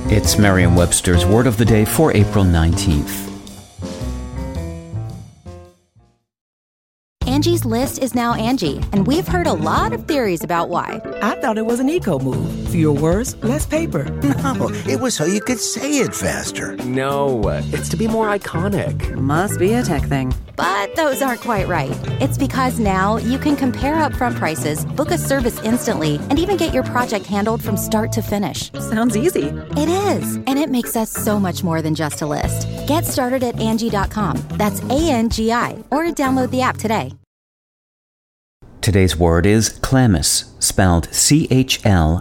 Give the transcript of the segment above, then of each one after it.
It's Merriam-Webster's Word of the Day for April 19th. Angie's List is now Angie, and we've heard a lot of theories about why. I thought it was an eco move. Fewer words, less paper. No, it was so you could say it faster. No, it's to be more iconic. Must be a tech thing. But those aren't quite right. It's because now you can compare upfront prices, book a service instantly, and even get your project handled from start to finish. Sounds easy. It is, and it makes us so much more than just a list. Get started at Angie.com. That's ANGI, or download the app today. Today's word is chlamys, spelled Chlamys.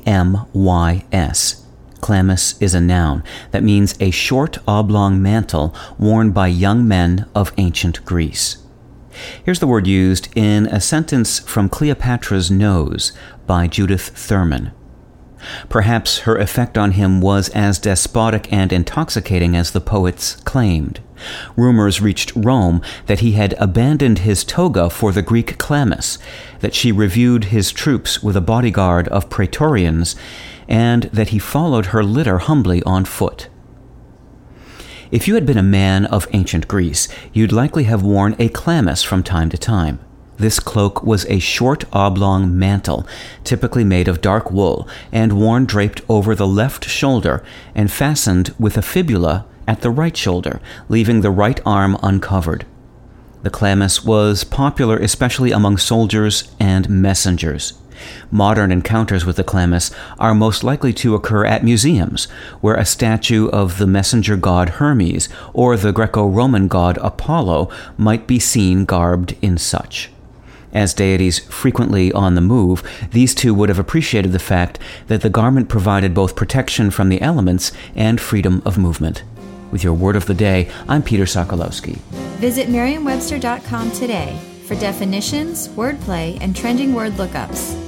Chlamys is a noun that means a short oblong mantle worn by young men of ancient Greece. Here's the word used in a sentence from Cleopatra's Nose by Judith Thurman. Perhaps her effect on him was as despotic and intoxicating as the poets claimed. Rumors reached Rome that he had abandoned his toga for the Greek chlamys, that she reviewed his troops with a bodyguard of praetorians, and that he followed her litter humbly on foot. If you had been a man of ancient Greece, you'd likely have worn a chlamys from time to time. This cloak was a short oblong mantle, typically made of dark wool, and worn draped over the left shoulder and fastened with a fibula at the right shoulder, leaving the right arm uncovered. The chlamys was popular especially among soldiers and messengers. Modern encounters with the chlamys are most likely to occur at museums, where a statue of the messenger god Hermes or the Greco-Roman god Apollo might be seen garbed in such. As deities frequently on the move, these two would have appreciated the fact that the garment provided both protection from the elements and freedom of movement. With your Word of the Day, I'm Peter Sokolowski. Visit Merriam-Webster.com today for definitions, wordplay, and trending word lookups.